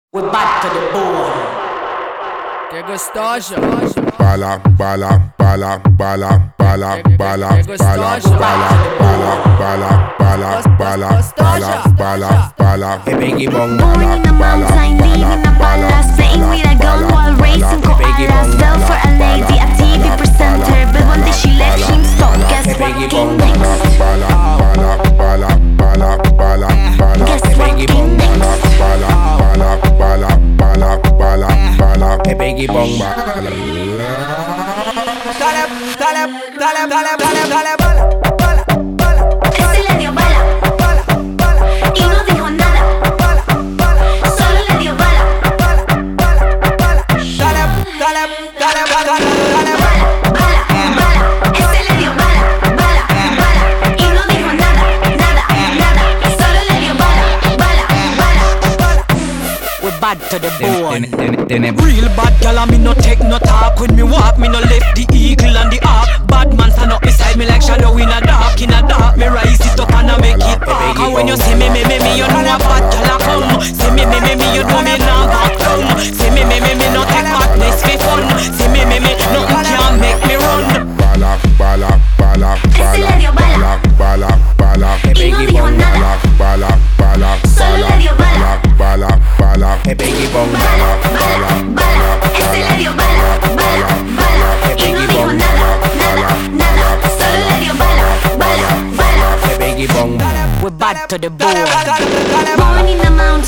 We're back to the bone. Que gostosa. Bala, bala, bala, bala, bala, bala, bala, bala, bala, bala, bala, bala, bala, bala. Born in a mountain, living in a palace, playing with a gun while racing koalas. Fell for a lady, a TV presenter, but one day she left him stuck. Guess what came next? Guess what came next? Biggie bong Dale, dale, dale, dale, dale, dale, bala, bala, bala. Ese le dio bala y no dijo nada. Solo le dio bala. Dale, dale, dale, dale, dale, dale, bala. Bala. Ese le dio bala y no dijo nada. Solo le dio bala. We're back to the bone. Real bad gal, me no take no talk. When me walk, me no left the eagle and the ark. Bad man stand up beside me like shadow in a dark. Me rise it up and I make it back. And when you see me, you know a bad gal a come. See me, you know me now back down. See me, no take badness for fun. See me, nothing can make me run. Bala, bala, bala, Ese le dio bala bala, bala, y no dijo nada. bala, bala, Solo le dio bala. bala, bala, Ese le dio bala y no dijo nada. Solo le dio bala. We're back to the bone. Born in a mountain.